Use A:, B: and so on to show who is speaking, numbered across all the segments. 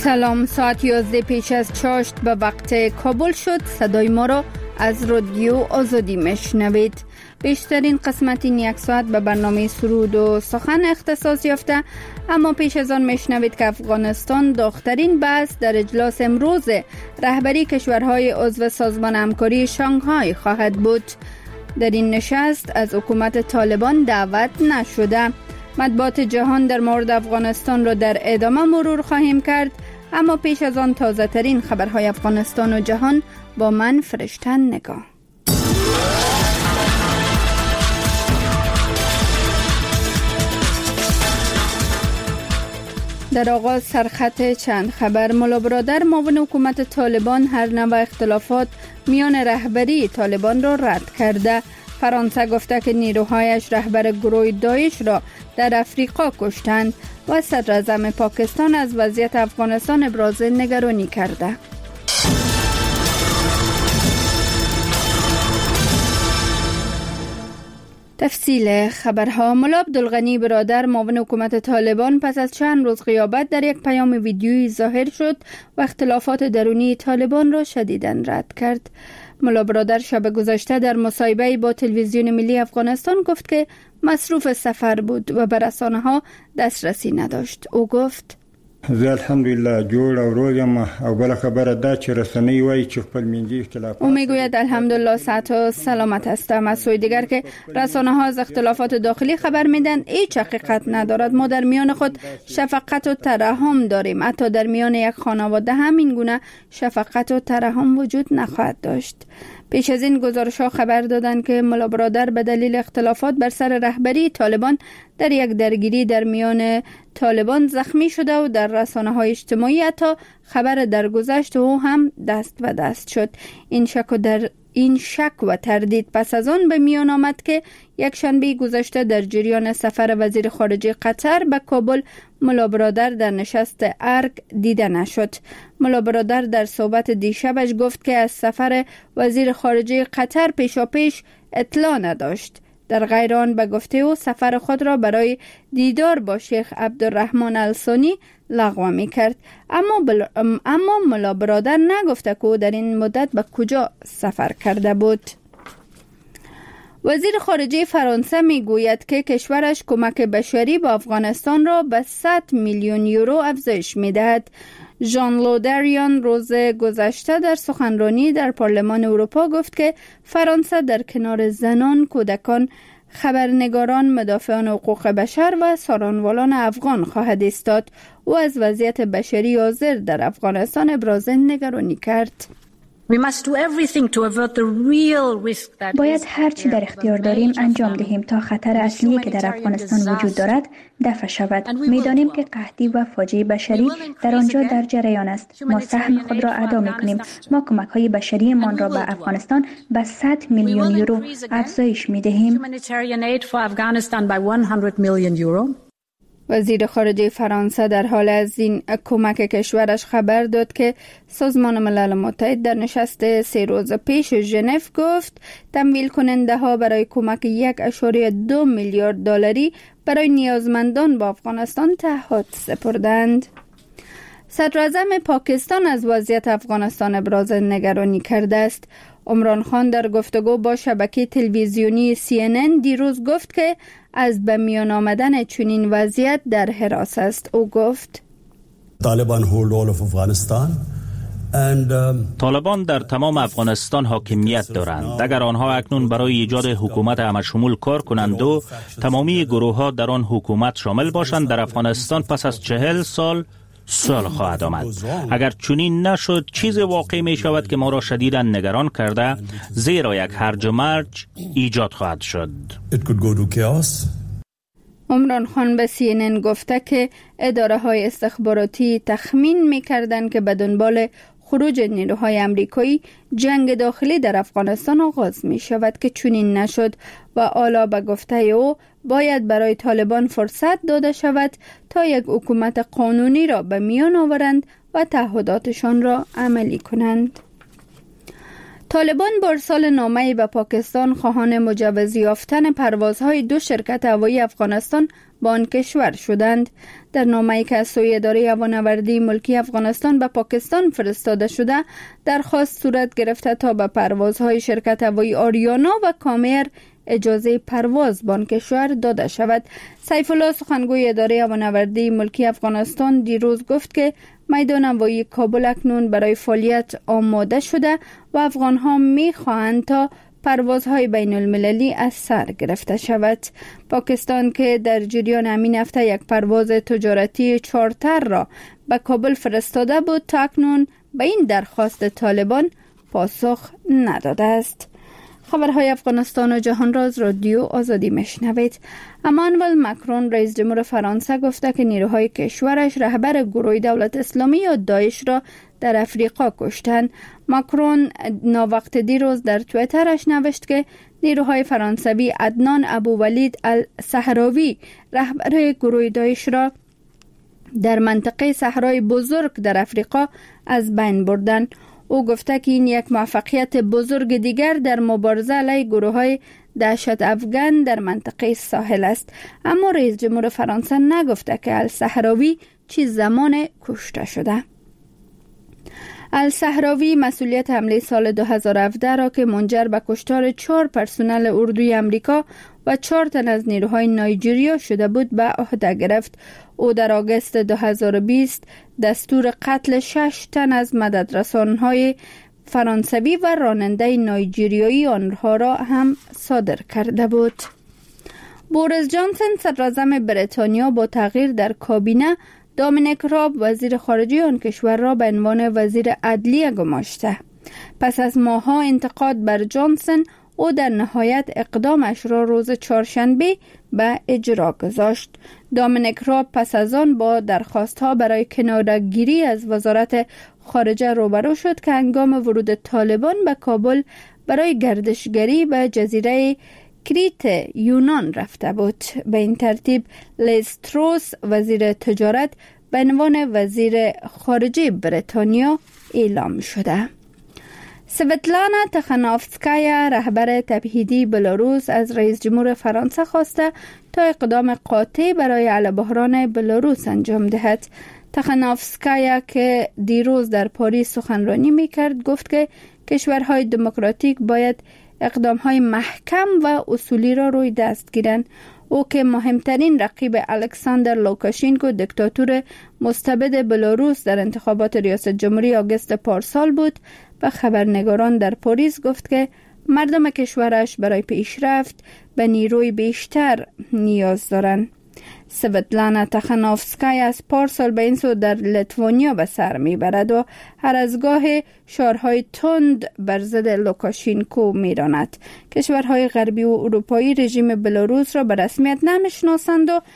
A: سلام، ساعت 11 پیش از چاشت به وقت کابل شد. صدای ما را از رادیو آزادی میشنوید. بیشترین قسمت این یک ساعت به برنامه سرود و سخن اختصاص یافته، اما پیش از آن میشنوید که افغانستان داغ‌ترین بحث در اجلاس امروز رهبری کشورهای عضو سازمان همکاری شانگهای خواهد بود. در این نشست از حکومت طالبان دعوت نشده. مطبوعات جهان در مورد افغانستان را در ادامه مرور خواهیم کرد، اما پیش از آن تازه ترین خبرهای افغانستان و جهان با من فرشته نگاه. در آغاز سرخط چند خبر. ملا برادر معاون حکومت طالبان هر نوع اختلافات میان رهبری طالبان را رد کرده. فرانسه گفته که نیروهایش رهبر گروه داعش را در افریقا کشتند و صدراعظم پاکستان از وضعیت افغانستان ابراز نگرانی کرده. تفصیل خبرها. ملا عبدالغنی برادر معاون حکومت طالبان پس از چند روز غیابت در یک پیام ویدیویی ظاهر شد و اختلافات درونی طالبان را شدیداً رد کرد. ملا برادر شب گذشته در مصاحبه‌ای با تلویزیون ملی افغانستان گفت که مصروف سفر بود و به رسانه‌ها دسترسی نداشت. او گفت:
B: زه الحمدلله جوړ او روغ یم او بل خبره دا چې رسنۍ وایي چې خپل منځي اختلافات.
A: او میگوید الحمدلله صحت و سلامت هستم. از سوی دیگر که رسانه‌ها از اختلافات داخلی خبر میدن هیچ حقیقت ندارد. ما در میان خود شفقت و ترحم داریم. حتی در میان یک خانواده همین گونه شفقت و ترحم وجود نخواهد داشت. پیش از این گزارش‌ها خبر دادند که ملا برادر به دلیل اختلافات بر سر رهبری طالبان در یک درگیری در میان طالبان زخمی شده و در رسانه‌های اجتماعی حتی خبر درگذشت او هم دست به دست شد. این شک و تردید پس از آن به میان آمد که یک شنبه گذشته در جریان سفر وزیر خارجه قطر به کابل ملا برادر در نشست ارگ دیده نشد. ملا برادر در صحبت دیشبش گفت که از سفر وزیر خارجه قطر پیشاپیش اطلاع نداشت. در غیر آن به گفته او سفر خود را برای دیدار با شیخ عبدالرحمن الثانی لغو می کرد، اما ملا برادر نگفته که او در این مدت به کجا سفر کرده بود. وزیر خارجه فرانسه می گوید که کشورش کمک بشری به افغانستان را به 100 میلیون یورو افزایش می دهد. ژان لودریان روز گذشته در سخنرانی در پارلمان اروپا گفت که فرانسه در کنار زنان، کودکان، خبرنگاران، مدافعان حقوق بشر و سارانوالان افغان خواهد ایستاد. او از وضعیت بشری حاضر در افغانستان ابراز نگرانی کرد.
C: باید هر چی در اختیار داریم انجام دهیم تا خطر اصلی که در افغانستان وجود دارد دفع شود. می‌دانیم که قحطی و فاجعه بشری در آنجا در جریان است. ما سهم خود را ادا می‌کنیم. ما کمک‌های بشریمان را به افغانستان به 100 میلیون یورو افزایش می‌دهیم.
A: وزیر خارجه فرانسه در حال از این کمک کشورش خبر داد که سازمان ملل متحد در نشست 3 روز پیش ژنو گفت تمویل کننده ها برای کمک 1.2 میلیارد دلاری برای نیازمندان با افغانستان تعهد سپردند. صدراعظم پاکستان از وضعیت افغانستان ابراز نگرانی کرده است. عمران خان در گفتگو با شبکه تلویزیونی CNN دیروز گفت که از به میان آمدن چنین وضعیت در هراس است. او گفت
D: طالبان در تمام افغانستان حاکمیت دارند. اگر آنها اکنون برای ایجاد حکومت همشمول کار کنند و تمامی گروه ها در آن حکومت شامل باشند، در افغانستان پس از 40 سال سال خواهد آمد. اگر چنین نشد چیز واقعی می شود که ما را شدیداً نگران کرده، زیرا یک هرج و مرج ایجاد خواهد شد.
A: عمران خان به CNN گفته که اداره های استخباراتی تخمین می کردند که به دنبال خروج نیروهای امریکایی جنگ داخلی در افغانستان آغاز می شود که چنین نشد و حالا به گفته او باید برای طالبان فرصت داده شود تا یک حکومت قانونی را به میان آورند و تعهداتشان را عملی کنند. طالبان با ارسال نامه‌ای به پاکستان خواهان مجوز یافتن پروازهای 2 شرکت هوایی افغانستان با آن کشور شدند. در نامه‌ای که از سوی اداره هوانوردی ملکی افغانستان به پاکستان فرستاده شده، درخواست صورت گرفته تا به پروازهای شرکت هوایی آریانا و کامیر اجازه پرواز به آن کشور داده شود. سیف الله سخنگوی اداره هوانوردی ملکی افغانستان دیروز گفت که میدان هوایی کابل اکنون برای فعالیت آماده شده و افغان‌ها می‌خواهند تا پروازهای بین المللی از سر گرفته شود. پاکستان که در جریان همین هفته یک پرواز تجارتی چارتر را به کابل فرستاده بود، تا اکنون به این درخواست طالبان پاسخ نداده است. خبرهای افغانستان و جهان را از رادیو آزادی میشنوید. امانوئل ماکرون رئیس جمهور فرانسه گفته که نیروهای کشورش رهبر گروه دولت اسلامی یا داعش را در افریقا کشتند. ماکرون ناوقت دیروز در توییترش نوشت که نیروهای فرانسوی عدنان ابوولید الصحراوی رهبر گروه داعش را در منطقه صحرای بزرگ در افریقا از بین بردند. او گفته که این یک موفقیت بزرگ دیگر در مبارزه علیه گروه‌های دهشت افغان در منطقه ساحل است. اما رئیس جمهور فرانسه نگفته که الصحراوی چه زمان کشته شده. الصحراوی مسئولیت حمله سال 2017 را که منجر به کشتار 4 پرسنل اردوی امریکا و 4 تن از نیروهای نایجریا شده بود به عهده گرفت. او در آگوست 2020 دستور قتل 6 تن از مددرسانهای فرانسوی و راننده نایجریایی آنها را هم صادر کرده بود. بوریس جانسن صدراعظم بریتانیا با تغییر در کابینه دامینیک راب وزیر خارجه آن کشور را به عنوان وزیر عدلیه گماشته. پس از ماه‌ها انتقاد بر جانسن، او در نهایت اقدامش را روز چهارشنبه به اجرا گذاشت. دامینیک راب پس از آن با درخواست‌ها برای کناره‌گیری از وزارت خارجه روبرو شد که هنگام ورود طالبان به کابل برای گردشگری به جزیره کریت یونان رفته بود. به این ترتیب لیز تروس وزیر تجارت به عنوان وزیر خارجه بریتانیا اعلام شده. سویتلانا تخانوفسکایا رهبر تبعیدی بلاروس از رئیس جمهور فرانسه خواسته تا اقدام قاطع برای حل بحران بلاروس انجام دهد. تخانوفسکایا که دیروز در پاریس سخنرانی میکرد گفت که کشورهای دموکراتیک باید اقدامهای محکم و اصولی را روی دست گیرند. او که مهمترین رقیب الکساندر لوکاشینکو دکتاتور مستبد بلاروس در انتخابات ریاست جمهوری آگوست پارسال بود، و خبرنگاران در پاریس گفت که مردم کشورش برای پیشرفت به نیروی بیشتر نیاز دارند. سویتلانا تخانوفسکایا از پارسال به این سو در لیتوانیا به سر میبرد و هر از گاه شعارهای تند بر ضد لوکاشینکو میراند. کشورهای غربی و اروپایی رژیم بلاروس را به رسمیت نمیشناسند و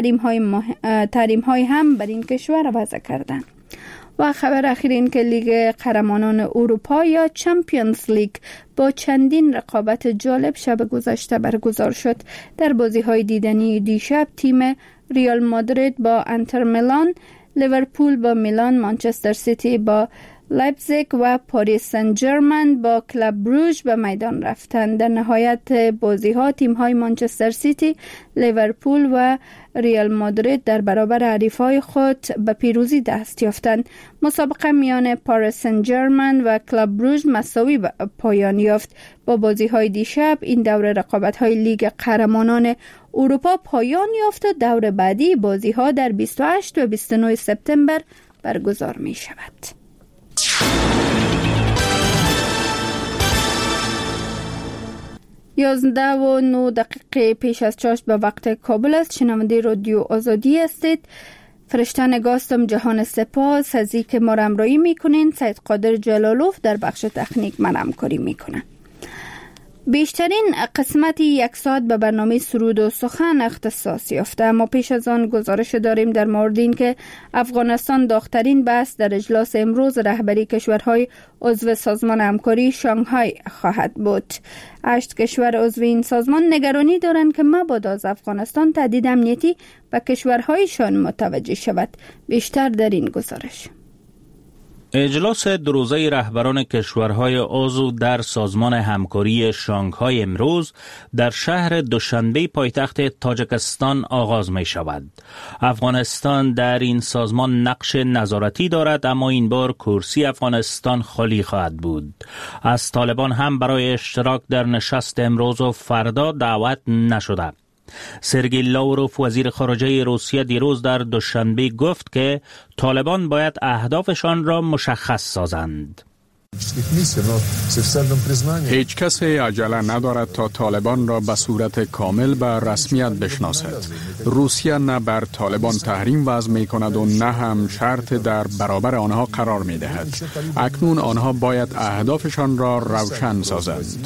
A: تحریم‌های هم بر این کشور وضع کردند. و خبر اخیر این که لیگ قهرمانان اروپا یا چمپیونز لیگ با چندین رقابت جالب شب گذشته برگزار شد. در بازی‌های دیدنی دیشب تیم ریال مادرید با انتر میلان، لیورپول با میلان، منچستر سیتی با لایپزیگ و پاریس سن ژرمن با کلاب بروژ به میدان رفتند. در نهایت بازی‌ها تیم‌های منچستر سیتی، لیورپول و ریال مادرید در برابر حریفای خود به پیروزی دست یافتند. مسابقه میان پاریس سن ژرمن و کلاب بروژ مساوی به پایان یافت. با بازی‌های دیشب این دور رقابت‌های لیگ قهرمانان اروپا پایان یافت و دور بعدی بازی‌ها در 28 و 29 سپتامبر برگزار می‌شود. 11:09 پیش از چاشت به وقت کابل است. شنونده رادیو آزادی هستید. فرشته نگاستم جهان سپاس از این که ما را همراهی میکنین. سید قادر جلالوف در بخش تکنیک من همکاری میکنن. بیشترین قسمتی 1 ساعت به برنامه سرود و سخن اختصاص یافته، اما پیش از آن گزارش داریم در مورد این که افغانستان داغ‌ترین بحث در اجلاس امروز رهبری کشورهای عضو سازمان همکاری شانگهای خواهد بود. 8 کشور عضو این سازمان نگرانی دارند که مبادا از افغانستان تهدید امنیتی به کشورهایشان متوجه شود. بیشتر در این گزارش.
D: اجلاس دوروزه رهبران کشورهای عضو در سازمان همکاری شانگهای امروز در شهر دوشنبه پایتخت تاجیکستان آغاز می شود. افغانستان در این سازمان نقش نظارتی دارد، اما این بار کرسی افغانستان خالی خواهد بود. از طالبان هم برای اشتراک در نشست امروز و فردا دعوت نشده. سرگئی لاوروف وزیر خارجه روسیه دیروز در دوشنبه گفت که طالبان باید اهدافشان را مشخص سازند.
E: هیچ کسی عجله ندارد تا طالبان را به صورت کامل به رسمیت بشناسد. روسیه نه بر طالبان تحریم وضع می کند و نه هم شرط در برابر آنها قرار می دهد. اکنون آنها باید اهدافشان را روشن سازند.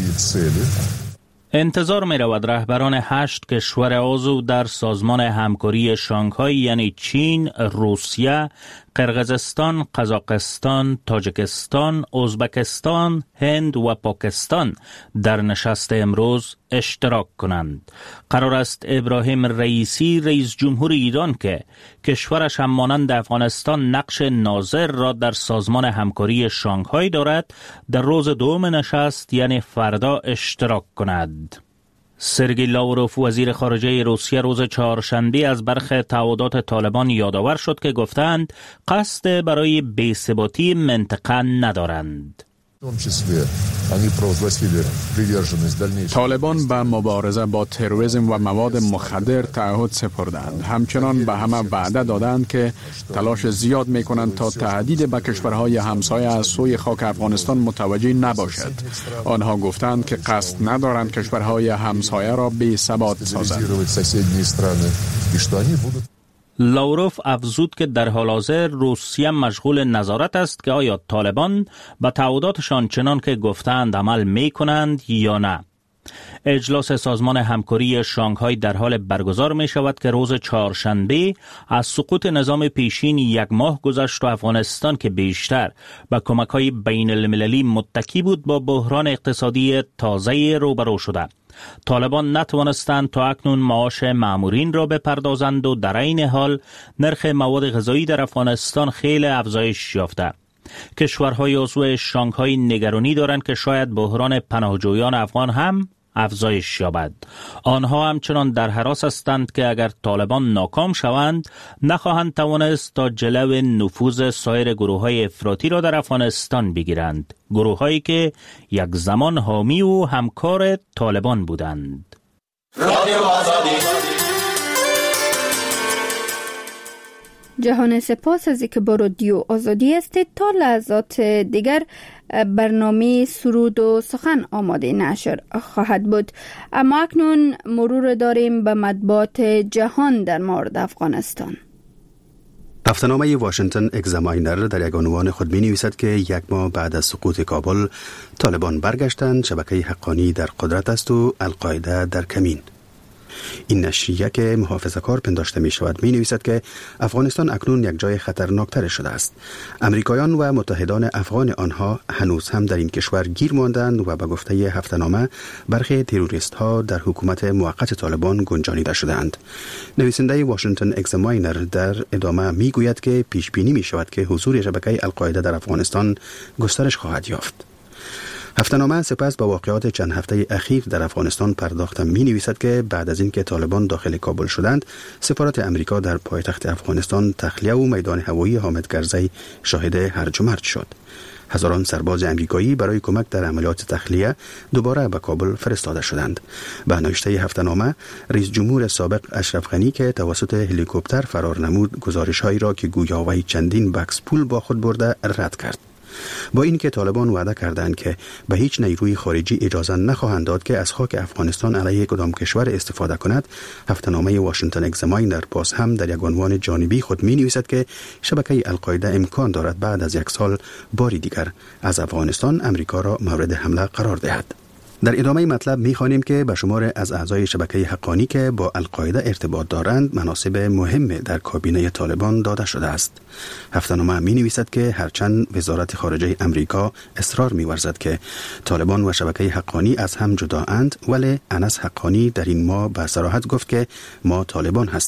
D: انتظار می رود رهبران 8 کشور عضو در سازمان همکاری شانگهای یعنی چین، روسیه، قرقیزستان، قزاقستان، تاجیکستان، ازبکستان، هند و پاکستان در نشست امروز اشتراک کنند. قرار است ابراهیم رئیسی رئیس جمهور ایران که کشورش هم مانند افغانستان نقش ناظر را در سازمان همکاری شانگهای دارد در روز دوم نشست یعنی فردا اشتراک کند. سرگئی لاوروف وزیر خارجه روسیه روز چهارشنبه از برخی تعهدات طالبان یادآور شد که گفتند قصد برای بی‌ثباتی منطقه ندارند.
E: طالبان به مبارزه با تروریسم و مواد مخدر تعهد سپردند. همچنان به همه وعده دادند که تلاش زیاد می کنند تا تهدید به کشورهای همسایه از سوی خاک افغانستان متوجه نباشد. آنها گفتند که قصد ندارند کشورهای همسایه را بی ثبات سازند.
D: لاوروف افزود که در حال حاضر روسیه مشغول نظارت است که آیا طالبان به تعهداتشان چنان که گفتند عمل می کنند یا نه. اجلاس سازمان همکاری شانگهای در حال برگزار می شود که روز چهارشنبه از سقوط نظام پیشین 1 ماه گذشت و افغانستان که بیشتر به کمک‌های بین المللی متکی بود با بحران اقتصادی تازه روبرو شده. طالبان نتوانستند تا اکنون معاش مامورین را بپردازند و در این حال نرخ مواد غذایی در افغانستان خیلی افزایش یافته. کشورهای عضو شانگهای نگرانی دارند که شاید بحران پناهجویان افغان هم افزایش یابد. آنها همچنان در هراس هستند که اگر طالبان ناکام شوند نخواهند توانست تا جلو نفوذ سایر گروه‌های افراطی را در افغانستان بگیرند، گروه‌هایی که یک زمان حامی و همکار طالبان بودند.
A: جهان سپاس از اینکه با رادیو آزادی هستید. تا لحظات دیگر برنامه سرود و سخن آماده نشر خواهد بود. اما اکنون مرور داریم به مطبوعات جهان در مورد افغانستان.
F: هفته‌نامه واشنگتن اگزاماینر در یک عنوان خود می‌نویسد که 1 ماه بعد از سقوط کابل طالبان برگشتند، شبکه حقانی در قدرت است و القاعده در کمین. این نشریه که محافظه‌کار پنداشته می شود می نویسد که افغانستان اکنون یک جای خطرناکتر شده است. امریکایان و متحدان افغان آنها هنوز هم در این کشور گیر ماندند و به گفته هفته‌نامه برخی تروریست ها در حکومت موقت طالبان گنجانیده شدند. نویسنده واشنگتن اگزاماینر در ادامه می گوید که پیش بینی می شود که حضور شبکه القاعده در افغانستان گسترش خواهد یافت. هفته‌نامه سپس به واقعات چند هفته اخیر در افغانستان پرداخته می نویسد که بعد از اینکه طالبان داخل کابل شدند، سفارت امریکا در پایتخت افغانستان تخلیه و میدان هوایی حامد کرزی شاهد هرج و مرج شد. هزاران سرباز امریکایی برای کمک در عملیات تخلیه دوباره به کابل فرستاده شدند. به نوشته هفته‌نامه، رئیس جمهور سابق اشرف غنی که توسط هلیکوپتر فرار نمود، گزارش‌هایی را که گویا وی چندین بکس پول با خود برده رد کرد. با اینکه طالبان وعده کردند که به هیچ نیروی خارجی اجازه نخواهند داد که از خاک افغانستان علیه کدام کشور استفاده کند، هفته‌نامه واشنگتن اگزاماینر باز هم در یک عنوان جانبی خود می نویسد که شبکه القاعده امکان دارد بعد از 1 سال باری دیگر از افغانستان امریکا را مورد حمله قرار دهد. در ادامه مطلب می‌خوانیم که به شمار از اعضای شبکه حقانی که با القاعده ارتباط دارند مناصب مهم در کابینه طالبان داده شده است. هفته‌نامه می‌نویسد که هرچند وزارت خارجه امریکا اصرار می‌ورزد که طالبان و شبکه حقانی از هم جدااند، ولی انس حقانی در این ماه به صراحت گفت که ما طالبان هستیم.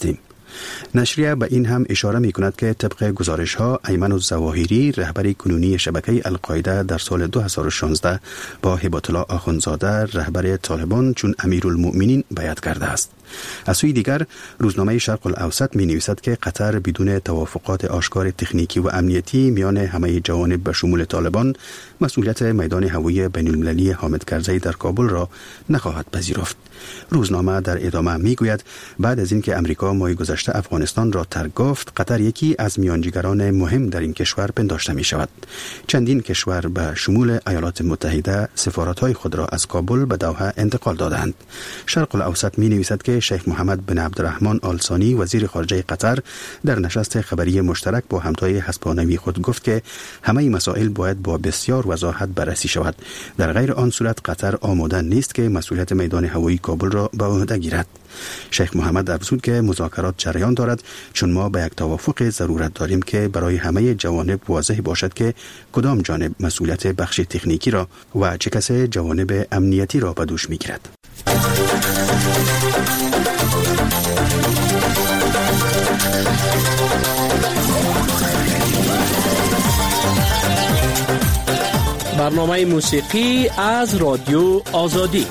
F: نشریه به این هم اشاره می کند که طبق گزارش ها ایمن الظواهری رهبر کنونی شبکه القاعده در سال 2016 با هبات الله آخوندزاده رهبر طالبان چون امیرالمؤمنین بیعت کرده است. از سوی دیگر روزنامه شرق الاوسط می نویسد که قطر بدون توافقات آشکار تکنیکی و امنیتی میان همه جوانب به شمول طالبان مسئولیت میدان هوایی بین المللی حامد کرزی در کابل را نخواهد پذیرفت. روزنامه در ادامه می گوید بعد از اینکه امریکا ماه گذشته افغانستان را ترک گفت، قطر یکی از میانجیگران مهم در این کشور پنداشته می شود. چندین کشور به شمول ایالات متحده سفارت‌های خود را از کابل به دوحه انتقال دادند. شرق الاوسط می نویسد که شیخ محمد بن عبدالرحمن آل ثانی وزیر خارجه قطر در نشست خبری مشترک با همتای حسپانوی خود گفت که همه مسائل باید با بسیار وضاحت بررسی شود. در غیر آن صورت قطر آماده نیست که مسئولیت میدان هوایی کابل را به عهده گیرد. شیخ محمد افزود که مذاکرات جریان دارد چون ما به یک توافق ضرورت داریم که برای همه جوانب واضح باشد که کدام جانب مسئولیت بخش تکنیکی را و چه کسی جوانب امنیتی را به دوش میگیرد.
G: برنامه موسیقی از رادیو آزادی.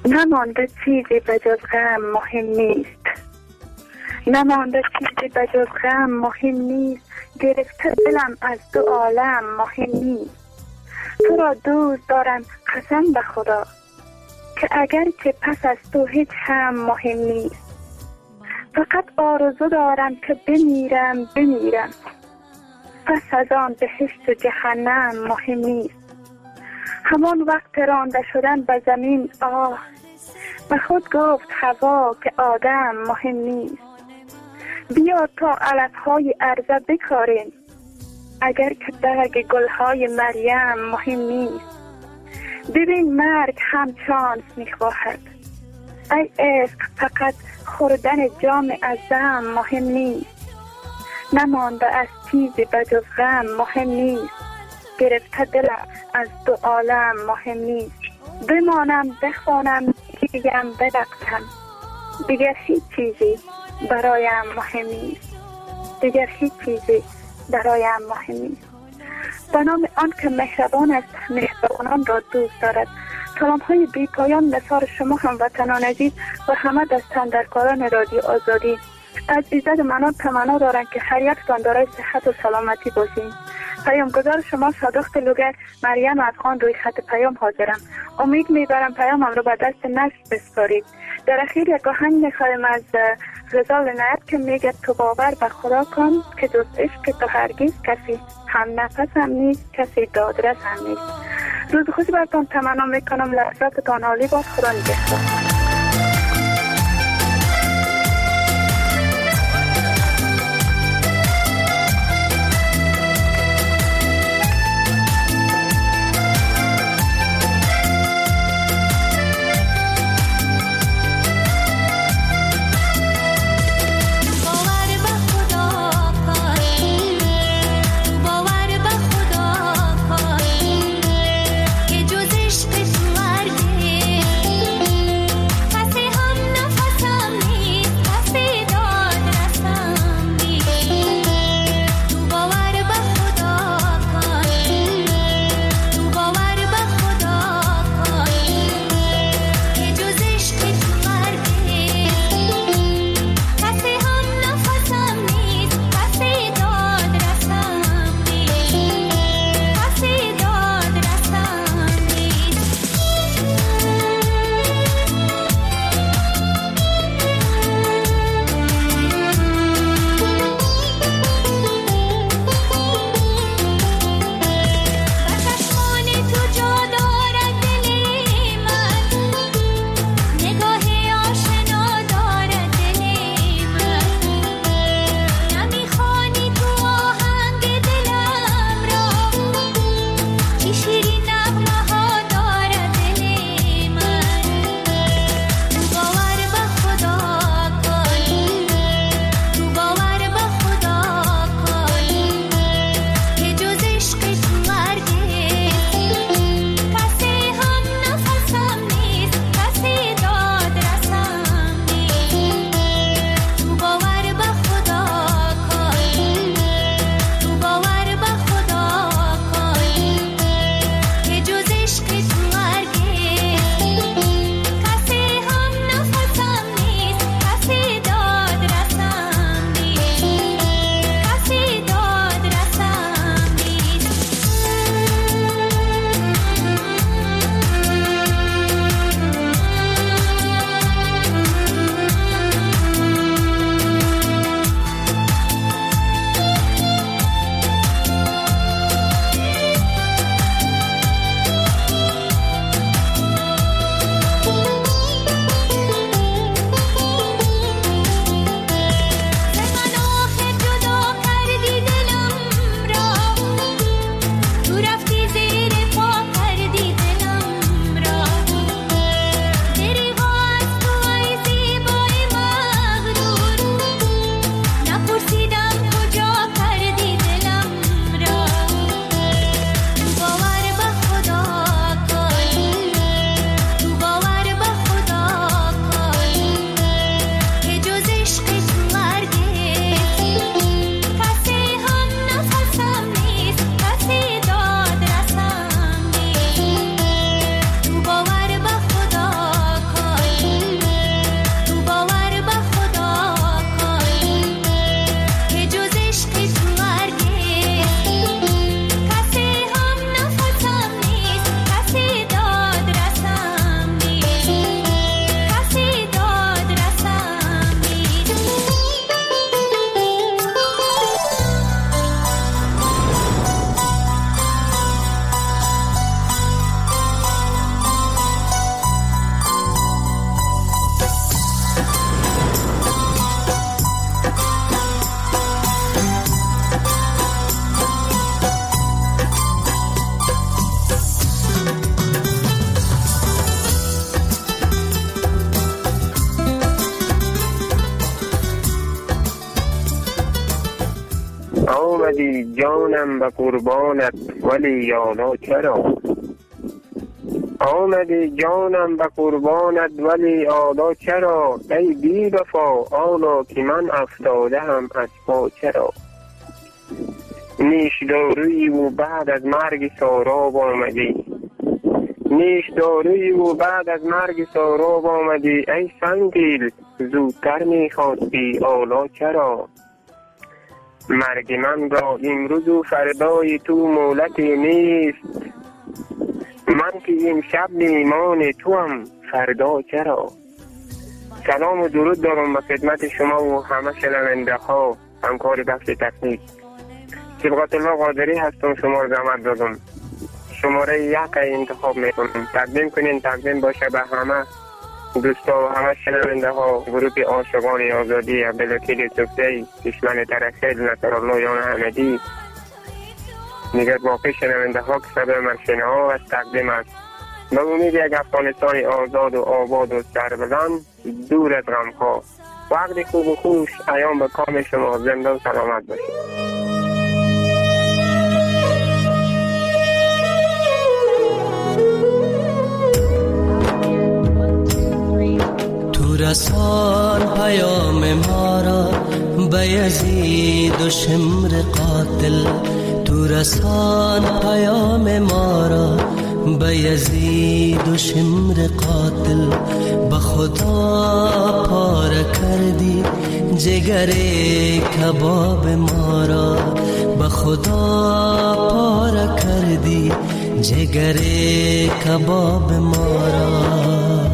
H: نمانده چیزی به جز غم مهم نیست، نمانده چیزی به جز غم مهم نیست، گرفته دلم از دو عالم مهم نیست. تو را دوست دارم قسم به خدا که اگر که پس از تو هیچ هم مهم نیست. فقط آرزو دارم که بمیرم پس از آن بهشت و جهنم مهم نیست. همان وقت رانده شدن به زمین به خود گفت هوا که آدم مهم نیست. بیا تا علفهای عرضه بکاریم اگر که برگ گلهای مریم مهم نیست. ببین مرگ هم چانس میخواهد، ای عشق فقط خوردن جام ازم مهم نیست. نمانده از چیزی به جز غم مهم نیست، گرفته دلم از دو عالم مهم نیست. بمانم بخوانم بگم برقصم، دیگر هیچ چیزی برایم مهم نیست، دیگر هیچ چیزی برایم مهم نیست. به نام آن که مهربان است، مهربانان را دوست دارد. سلام‌های بی پایان نثار شما هموطنان عزیز و همه دستاندرکاران رادیو آزادی. از عزت منان تمنا دارند که هر یکتان دارای صحت و سلامتی باشین. پیامگزار شما صادق دلوگر مریم افغان روی خط پیام حاضرم. امید میبرم پیامم رو به دست نشر بسپارید. در اخیر یک آهنگ میخوایم از غزال عنایت که میگه تو باور به خدا کن که جز عشق تو هرگز کسی هم نفس هم نیست، کسی دادرس هم نیست. روز خوشی براتون تمنا میکنم. لحظاتتان عالی باد. خدا نگهدار.
I: آمدی جانم به قربانت ولی یادا چرا؟ آمدی جانم به قربانت ولی آدا چرا؟ ای بی وفا آلا که من افتاده هم از پا چرا؟ نیش دارویی و بعد از مرگ ساراب آمدی، نیش دارویی و بعد از مرگ ساراب آمدی. ای سنگیل زودتر میخواستی آلا چرا؟ مرگ من را امروز و فردای تو مولتی نیست، من که این شب میمان تو هم فردا چرا؟ سلام و درود دارم به خدمت شما و همه شنونده ها، همکار بخش تکنیک. صبغت الله قادری هستم، شما رو زحمت دادم. شماره 1 انتخاب میکنم، تقدیم کنین، تقدیم باشه به همه دوستا و همه شنونده ها. گروه عاشقان آزادی عبدالوکیل صفدی، دشمن ترخیل نصرالله یان احمدی، دیگر باقی شنونده ها که سبب مرشنه ها از تقدیم است. به امید یک افغانستان آزاد و آباد و سربلند دور از غم‌ها. وقت خوب و خوش ایام به کام شما، زنده و سلامت باشید.
J: رسان پیام ما را به یزید و شمر قاتل، تو رسان پیام ما را به یزید و شمر قاتل. به خدا پاره کردی جگر کباب ما را، به خدا پاره کردی جگر کباب ما را.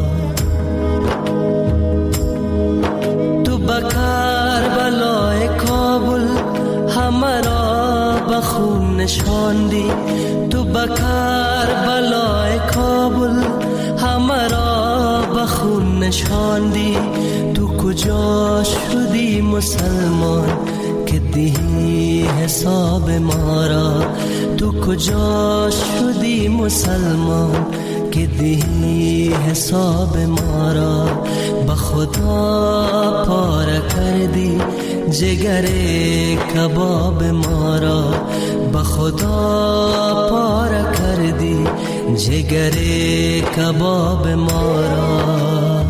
J: کربلای کابل همه را به خون نشاندی، تو به کربلای کابل همه را به خون نشاندی. تو کجا شدی مسلمان که دهی حساب ما را؟ تو کجا شدی مسلمان که دهی حساب ما را؟ به خدا پاره کردی جگر کباب ما را، به خدا پاره کردی جگر کباب ما را.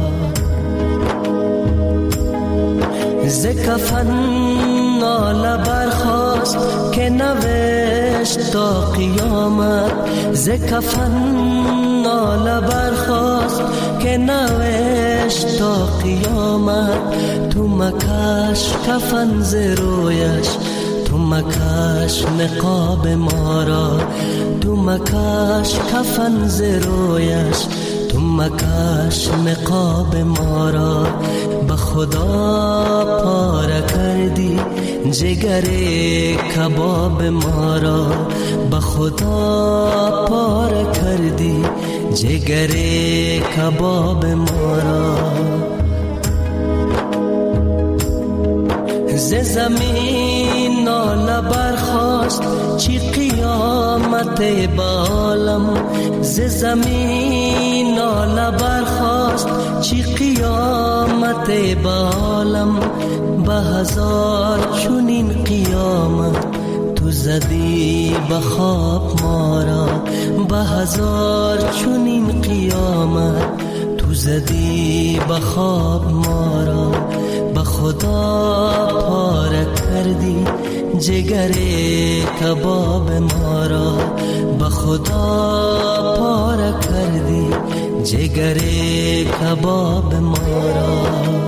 J: ز کفن ناله برخاست که نوشت تا قیامت، ز کفن ناله برخاست که نوشت تا قیامت. تو مکش کفن ز رویش، تو مکش نقاب ما را، تو مکش کفن ز رویش، تو مکش نقاب ما را. به خدا پاره کردی جگر کباب ما را، به خدا پاره کردی جگر کباب ما را. ز زمین ناله برخاست چی قیامت با عالم، ز زمین ناله برخاست چی قیامت با عالم. به هزار چنین قیامت تو زدی به خواب ما را، به هزار چنین قیامت تو زدی به خواب ما را. به خدا پاره کردی جگر کباب ما را، به خدا پاره کردی جگر کباب ما را.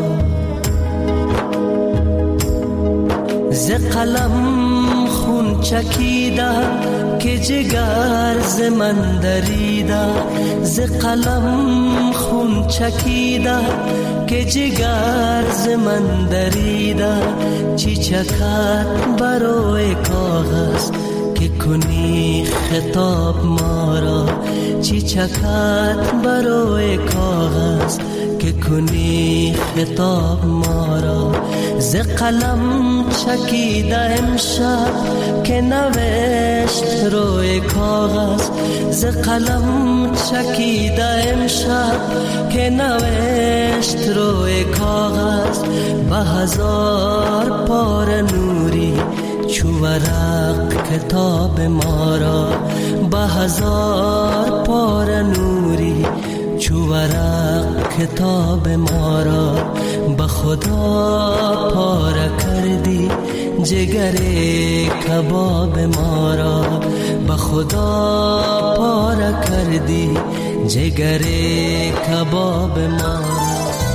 J: ز قلم خون چکیده که جگر ز من دریده، ز قلم خون چکیده که جگر ز من دریده. چی چکد برای کاغذ که کنی خطاب ما را، چی چکد برای کاغذ که کنی خطاب ما را. ز قلم چکیده امشب که نوشت روی کاغذ، ز قلم چکیده امشب که نوشت روی کاغذ. به هزار پاره نوری چو ورق کتاب ما را به هزار پاره نوری، چو ورق کتاب ما را به خدا پاره کردی، جگر کباب ما را به خدا پاره کردی، جگر کباب ما را.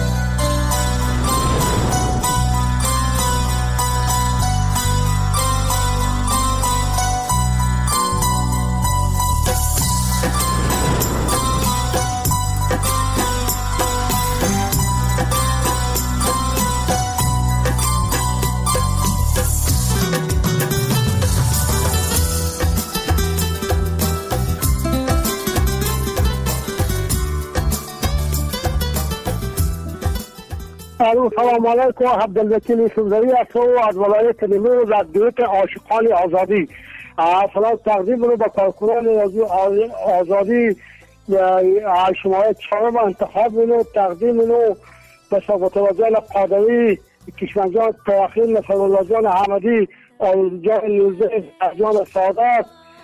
K: سلام علیکم. عبدالوکیل سوزری هستم از ولایت نیمروز از گروه عاشقان آزادی. سلام تقدیم رو به کارکنان آزادی شماره 4 انتخاب رو تقدیم رو به سقوط جان قادری، کشمنجان تواخیر، نصر الله جان احمدی، جان نیوزه، جان سعادت،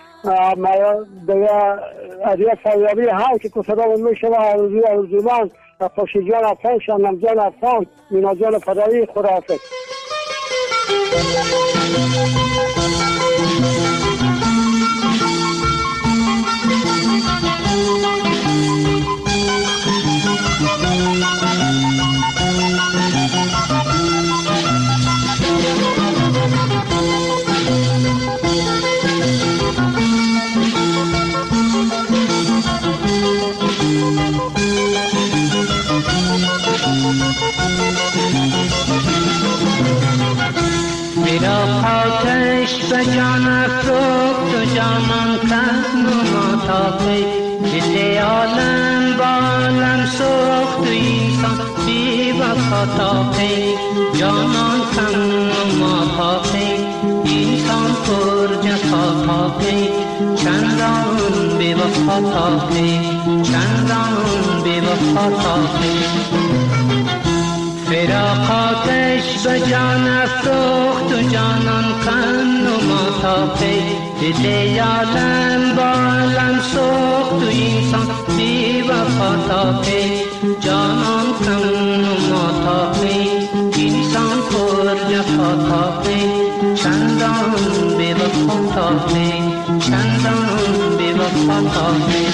K: عدیه فایابی هم که صدام میشه و آرزومند خوشی جان افغان، شنم جان افغان، مینا جان فدایی. خداحافظ.
L: میرا آتش به جان افروخت و جانان کن و ماتاقی، دل عالم با عالم سوخت و انسان بی وفا تاقی، جانان کن و ماتاقی، انسان پر جفا تاقی، چندان بی وفا تاقی، چندان بی وفا تاقی. فراقاتش به جان افروخت و جانان کن و ماتاقی، دل عالم با عالم سوخت و انسان بی وفا تاقی، جانان کن و ماتاقی، انسان پر جفا تاقی، چندان بی وفا تاقی، چندان بی وفا تاقی.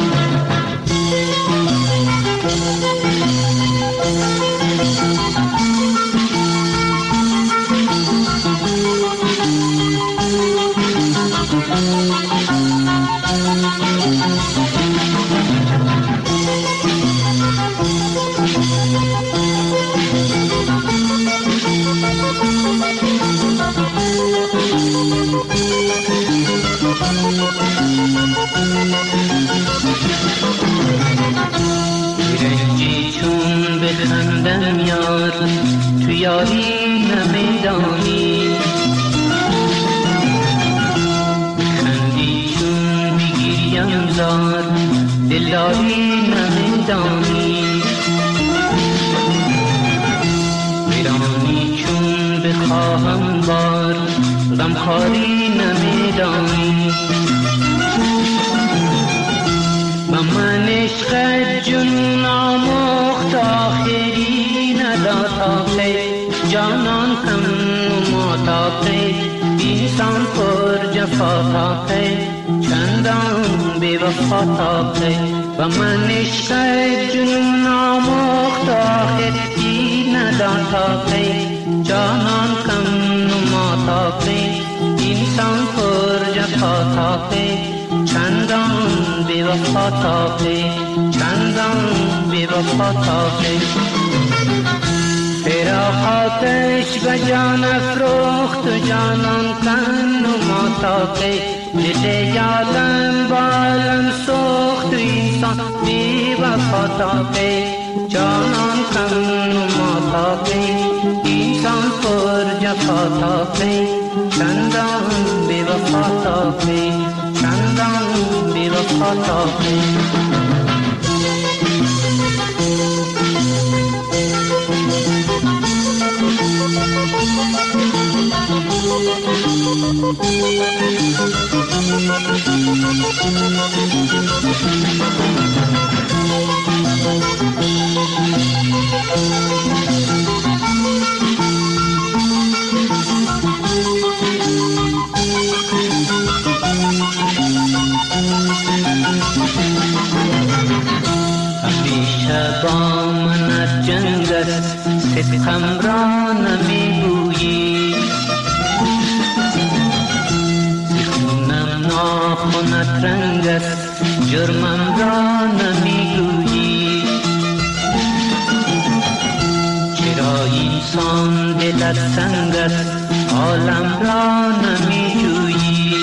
L: رنجی چون بخندم یار، تو یاری نمیدانی، خندی چون بگیریم زار، دلداری نمیدانی، ویرانی چون بخواهم بار، غمخواری نمیدانی، من عشق جنون آموخت آخری نداتاقی، جانان کم ماتاقی، انسان پر جفا تاقی، چندان بی وفا تاقی. و من عشق جنون آموخت آخری نداتاقی، جانان کم ماتاقی، انسان پر جفا تاقی، چندان بی وفا تاقی، چندان بی وفا تاقی. فراقاتش به جان افروخت و جانان کن و ماتاقی، دل عالم با عالم سوخت و انسان بی وفا تاقی، جانان کن و ماتاقی، انسان پر جفا تاقی، چندان بی وفا تاقی، چندان بی وفا تاقی. همیشه با من از جنگ است، صدقم را نمیگویی. بخونم ناخونت رنگ است، جرمم را نمیگویی. چرا اینسان دلت سنگ است، عالم را نمیجویی.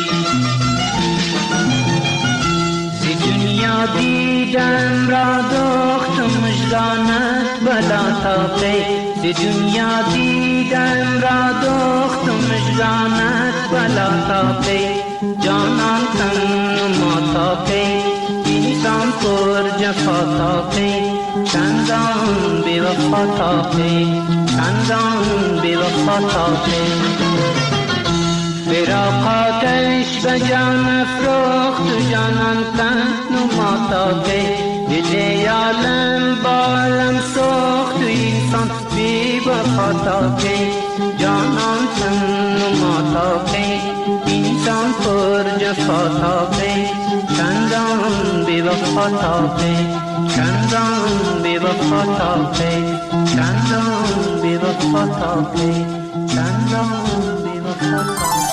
L: زی دنیا دیدم را دخت و مجدانت بلا تاقی. زی دنیا دیدم را دخت و مجدانت بلا تاقی. جانان تن و ما تاقی، انسان پر جفا تاقی. چندان بی وفا تاقی، چندان بی وفا تاقی. فراقاتش به جان افروخت و جانان تن و ما تاقی. دل عالم بالم سوخت و انسان بی وفا تاقی. جانان تن و ما تاقی، انسان پر جفا تاقی. چندان بی وفا تاقی، چندان بی وفا تاقی. چندان بی وفا تاقی، چندان بی وفا تاقی.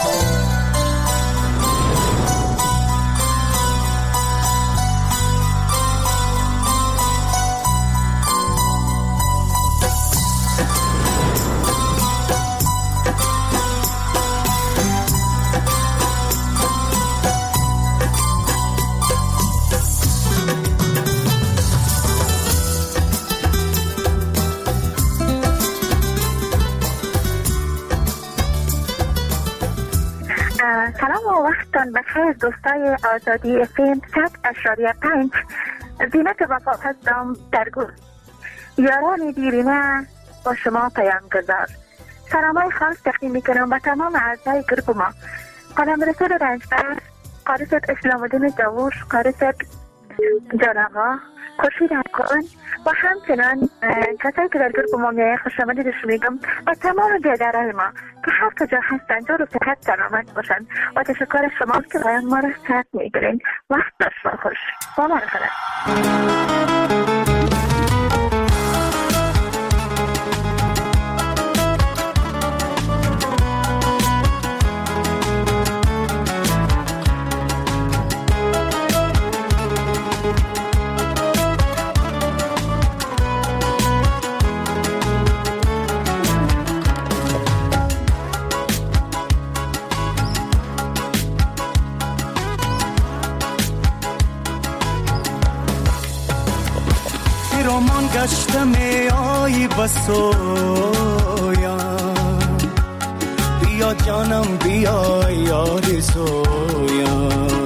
H: سلام و وقتتان بخیر دوستای آزادی FM 100.5. زینت وفا هستم در گل. یاران دیرینه با شما پیام گذار. سلامای خاص تقدیم میکنم به تمام اعضای گروه ما. قلمرو رنجبر، قارست اسلام الدین جاوش، قارست جان آقا، خورشید حقان و همچنان کسایی که در گروه ما میایه خوش آمدیدش میگم و تمام جدرهای ما که هر کجا هستن جور و صحت سلامت باشن و تشکر شما که باید ما را سرد میگیرین. وقت داشت خوش با من خدا.
M: گشتم آی بسویم، بیا جانم بیا یار سویم.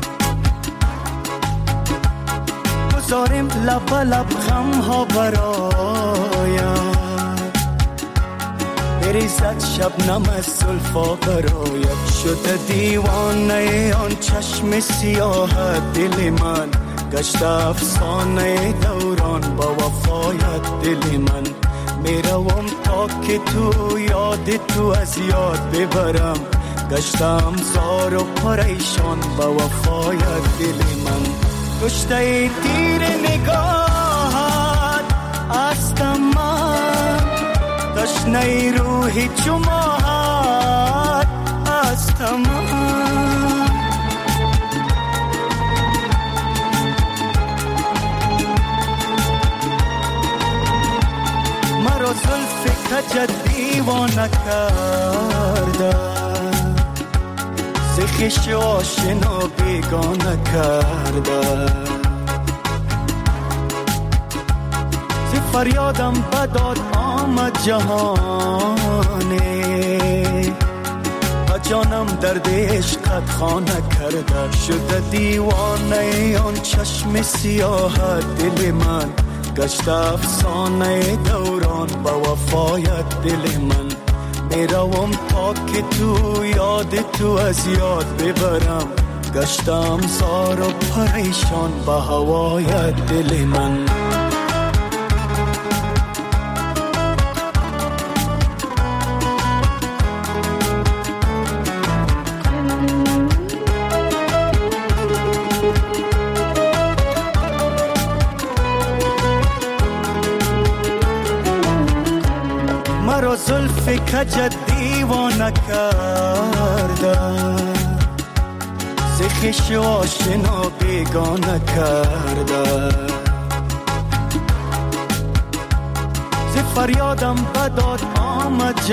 M: گذاریم لب لب غم ها برایم، بریزد شبنم از زلفا برایم. شده دیوانه آن چشم سیاهت دل من، گشت افسانه دوران با وفایت دل من. میروم تا که تو یاد تو از یاد ببرم، گشتم زار و پریشان با وفایت دل من. کشته تیر نگاهت هستم من، تشنه روحی چماهت هستم من. مرا زلف کجت دیوانه کرده، زخش آشنا بیگانه کرده. ز فریادم بداد آمد جهانه، و جانم درد عشقت خانه کرده. شده دیوانه آن چشم سیاهت دل من، گشت افسانه دوران با وفایت دل من. میروم تا که تو یاد تو از یاد ببرم، گشتم زار و پریشان با هوایت دل من. مرا زلف کجت دیوانه کردن، ز خویش آشنا بیگانه کردن. ز فریادم بداد آمد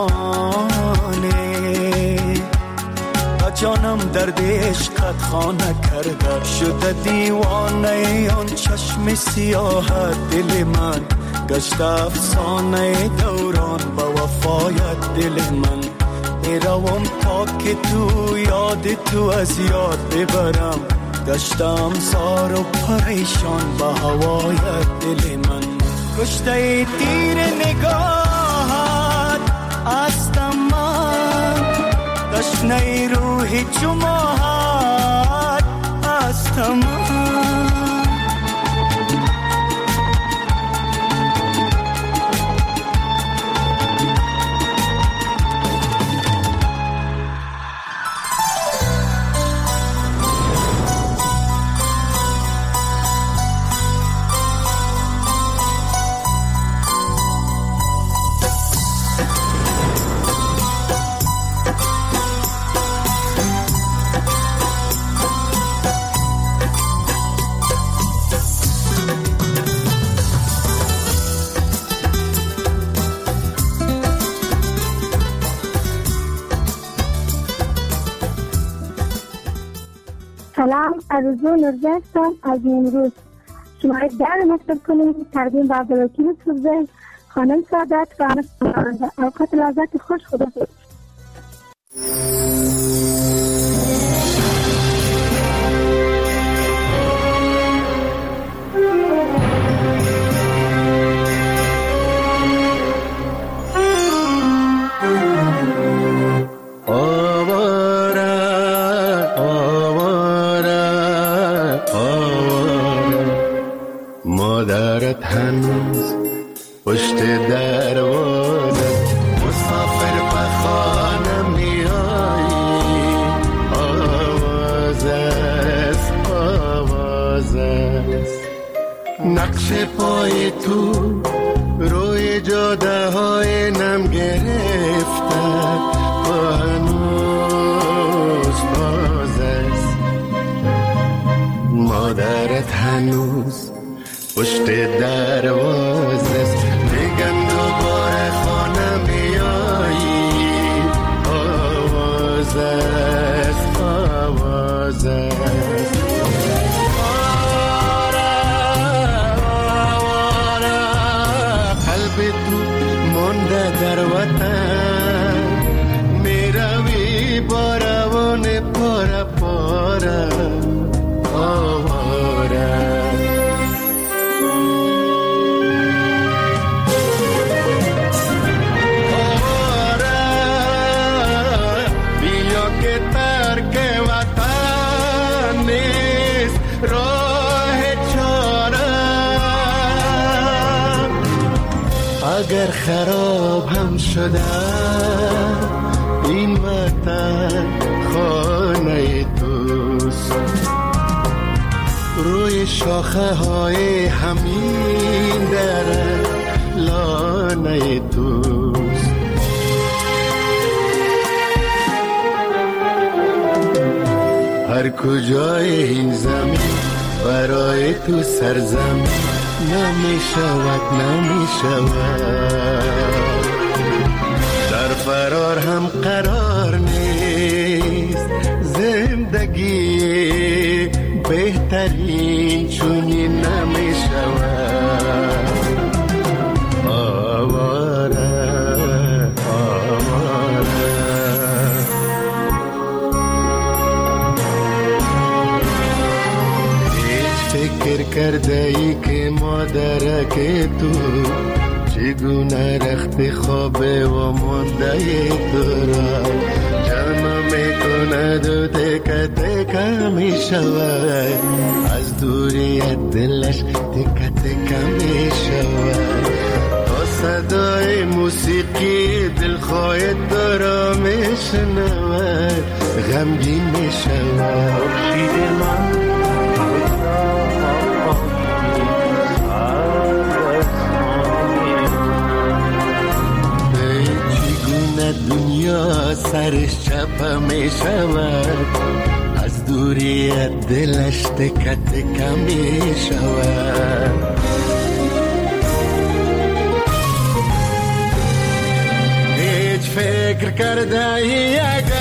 M: جهانی، و جانم درد عشقت خانه کرده. شده دیوانه آن چشم سیاهت، دل من گشت افسانه دوران با وفایت. دل من میروم تا که تو یاد تو از یاد ببرم، گشتم زار و پریشان با هوایت. دل من کشته تیر نگاهت هستم من، تشنه روح جماعت هستم من.
N: سلام، آرزو نورزی هستم از نیمروز. شماره 10 مکتب کنید تقدیم به عبدالوکیل سوزه، خانم سعادت و آنست. اوقات لذت خوش. خدا حافظ.
O: مادرت هنوز پشت دروازه، مسافر به خانه میایی. آواز است، آواز است، نقش پای تو روی جاده های نم گرفته. هنوز باز است، مادرت هنوز پشت دروازه است. میگن دوباره خانه میایی. آواز است، آواز است. قلب تو مونده در وطن، میروی با روان پاره پاره. آواره اگر خراب هم شده این وطن، خانه توست. روی شاخه های همین درخت لانه توست. هر کجای این زمین برای تو سرزمین نمی شود، نمی شود. در فرار هم قرار نیست، زندگی بهترین چونین نمی شود. آواره آواره فکر کرده ای که مادرک تو چگونه رخت خوابه و مانده تو را جمع میکند و تکه تکه می شود. از دوریت دلش تکه تکه می شود. تا صدای موسیقی دلخواه تو را می شنود، غمگین می شود. خورشید من سرش چپه می شود، از دوری دلش تکه تکه می شود. هیچ فکر کرده ای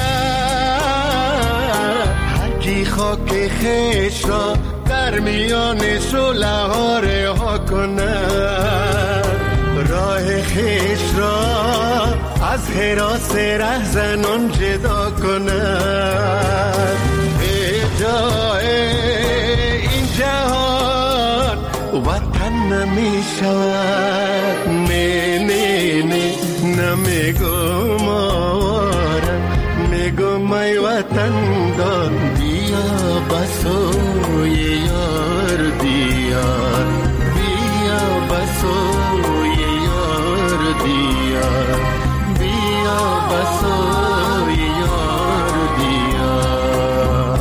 O: اگر هرکی خاک خیش را در میان شعله ها رها کند، راه خیش را از حراس رهزنان جدا کند. به جای این جهان وطن نمی شود. نه نه نه نمیگم آوارم، میگم ای وطن دار بیا بسوی یار دیار، بیا بسوی یار دیار، بیا بسوی یار دیار.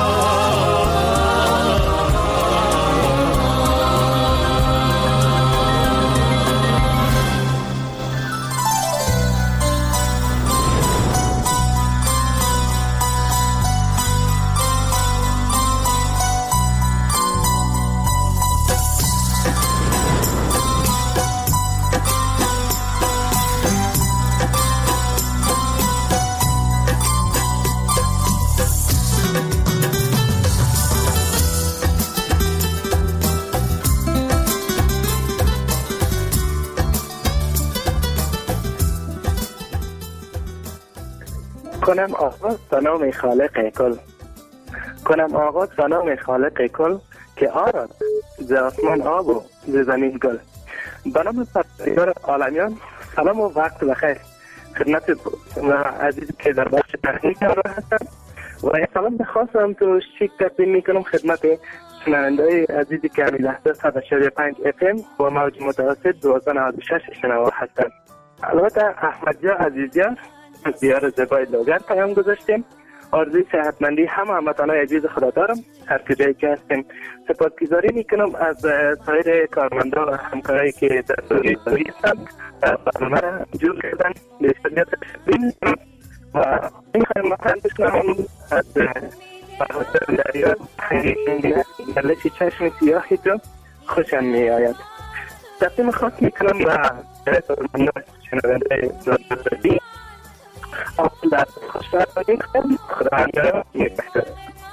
P: کنم آغاز به نام خالق کل، کنم آغاز به نام خالق کل که آرد ز آسمان آب و ز زمین گل. به نام پروردگار عالمیان سلام و وقت بخیر خدمت عزیزی که در بخش تکنیک همراه هستند و یک سلام خاصم تو شیک تقدیم میکنم خدمت شنونده‌های عزیزی که همین لحظه 145 FM و موج متوسط 1296 شنوا هستند. البته احمد جان عزیزیان از دیار زیبای لوگر پیام گذاشتیم. آرزوی صحتمندی همه هموطنان عزیز خدا دارم هر کجایی که هستیم. سپاسگزاری میکنم از سایر کارمندا و همکارایی که در دوری هستند برنامه را جور کردن. به شدت تشکر میکنم و میخوایم مطمئن بشنوم از بهادر دریا گردش چشم سیاهی تو خوشم میآید. تقدیم خاص میکنم و شنونده رادیو در خوشبخت باشید. خدا همراهتون باشه.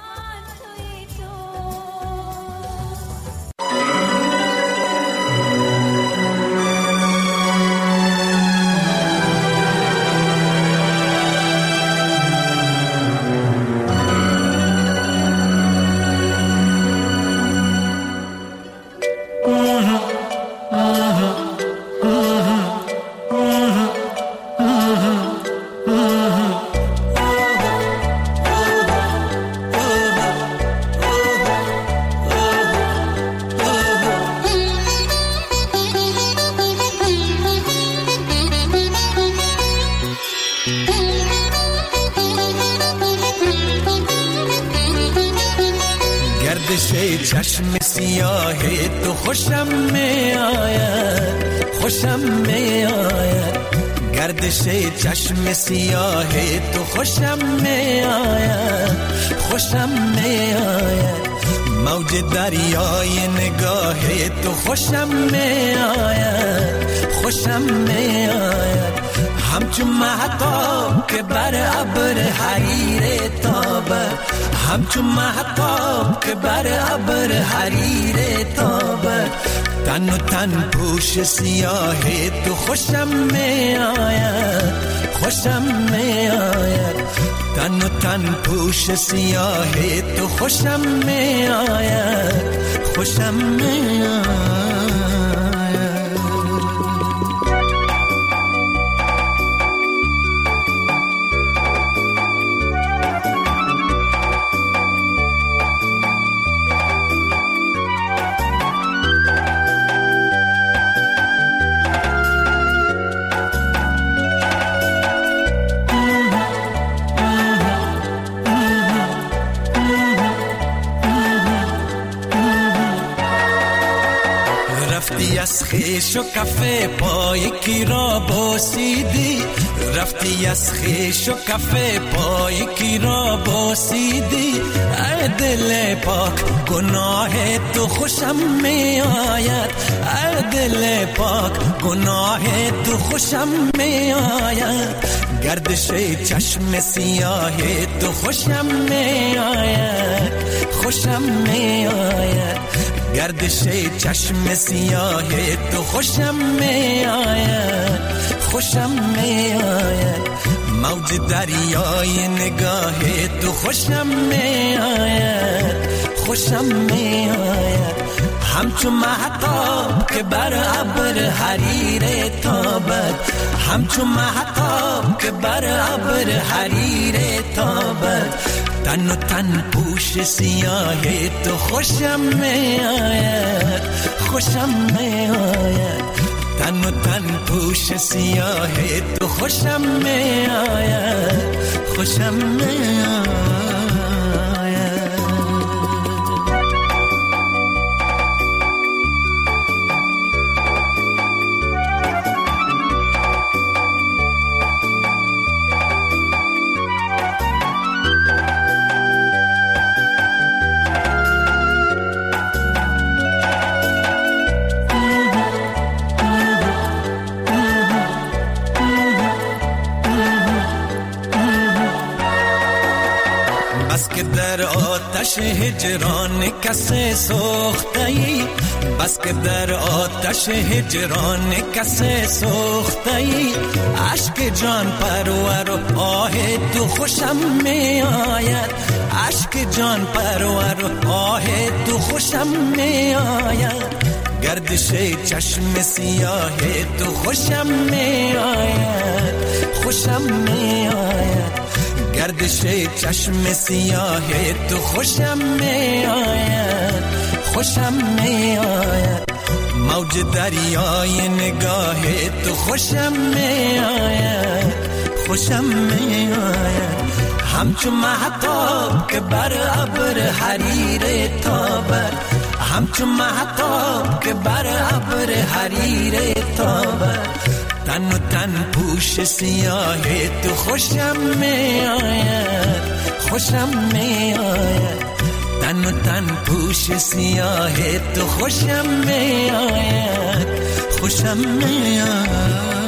Q: چشم سیاه تو خوشم می آید، خوشم می آید. گردش چشم سیاه تو خوشم می آید، خوشم می آید. موج دریای نگاه تو خوشم می آید، خوشم می آید. همچون مهتاب که بر ابر حریر تابه، همچون مهتاب که بر ابر حریر تابه. تن و تن پوش سیاه تو خوشم می آید، خوشم می آید. تن و تن پوش سیاه تو خوشم می آید، خوشم می آید. از خیش و کفه پای کی را بوسیدی رفتی از خیش و کفه پای کی را بوسیدی ای دل پاک گناه تو خوشم می آید ای دل پاک گناه تو خوشم می آید گردش چشم سیاه تو خوشم می آید خوشم می آید گردش چشم سیاه تو خوشم می آید خوشم می آید موج دریای نگاه تو خوشم می آید خوشم می آید همچو مهتاب که بر ابر حریر تابد همچو مهتاب که بر ابر حریر تابد تن و تن پوش سیاه تو خوشم می آید خوشم می آید تن و تن پوش سیاه تو خوشم می آید خوشم می آید در آتش هجران کسی سوخته‌ای بس که در آتش هجران کسی سوخته‌ای عشق جان پرور و آه تو خوشم می آید عشق جان پرور و آه تو خوشم می آید گردش چشم سیاه تو خوشم می آید خوشم می آید گردش چشم سیاه تو خوشم می آید خوشم می آید موج دریای نگاه تو خوشم می آید خوشم می آید همچو مهتاب که بر ابر حریر تابد همچو مهتاب که بر ابر حریر تابد تن و تن پوش سیاه تو خوشم می آید خوشم می آید تن و تن پوش سیاه تو خوشم می آید خوشم می آید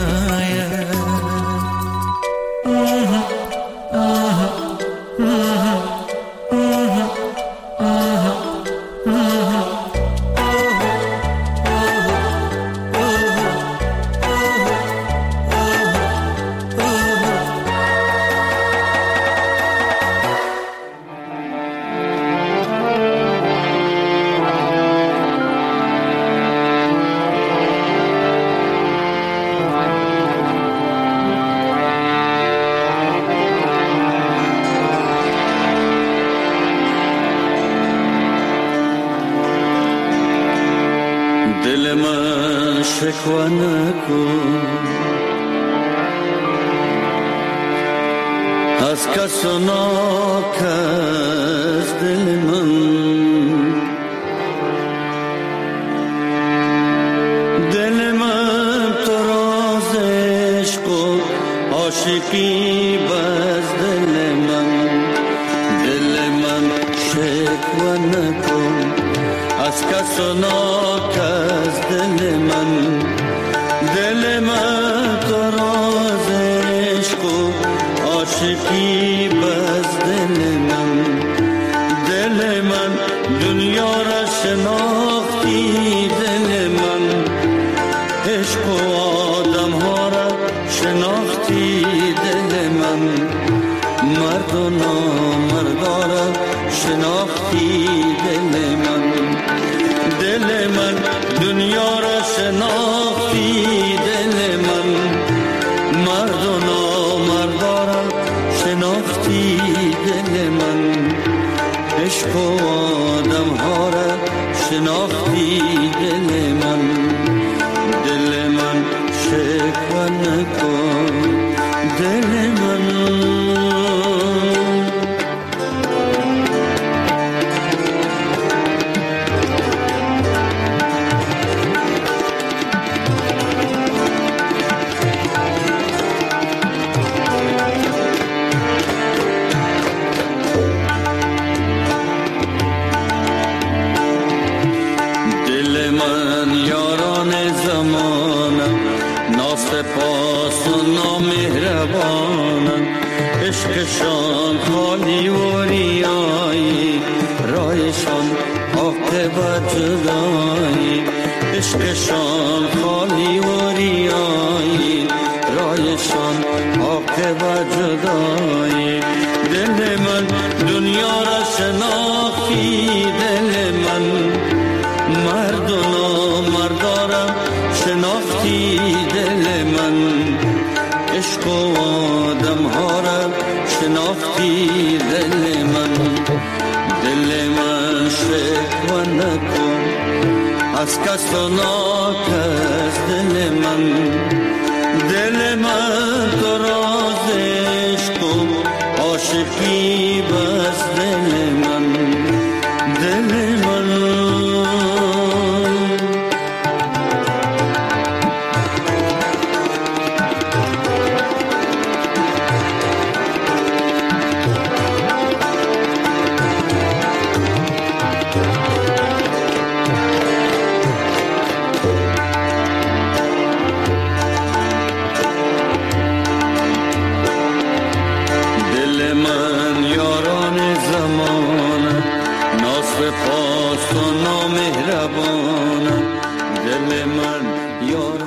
M: شکوه نکن از کس و ناکس دل من دل من تو راز عشق و عاشقی بز دل من شکوه نکن از کس و ناکس دل من تو راز عشق و عاشقی بز دل من دنیا را شناختی دل من عشق و آدم ها را شناختی دل من مرد و نامردا را شناختی دل من دنیا را شناختی دل من مرد و نامردا را شناختی دل من عشق و آدم ها را شناختی دل من شکوه نکن دل من
R: سپاس و نامهربانند، عشقشان خالی و ریایی، رایشان عاقبت جدایی. عشقشان خالی و ریایی، رایشان عاقبت جدایی. دل من دنیا را شناختی، دل من مرد و نامردا را شناختی، دل من عشق و آدم ها را شناختی، دل من شکوه نکن از کس و ناکس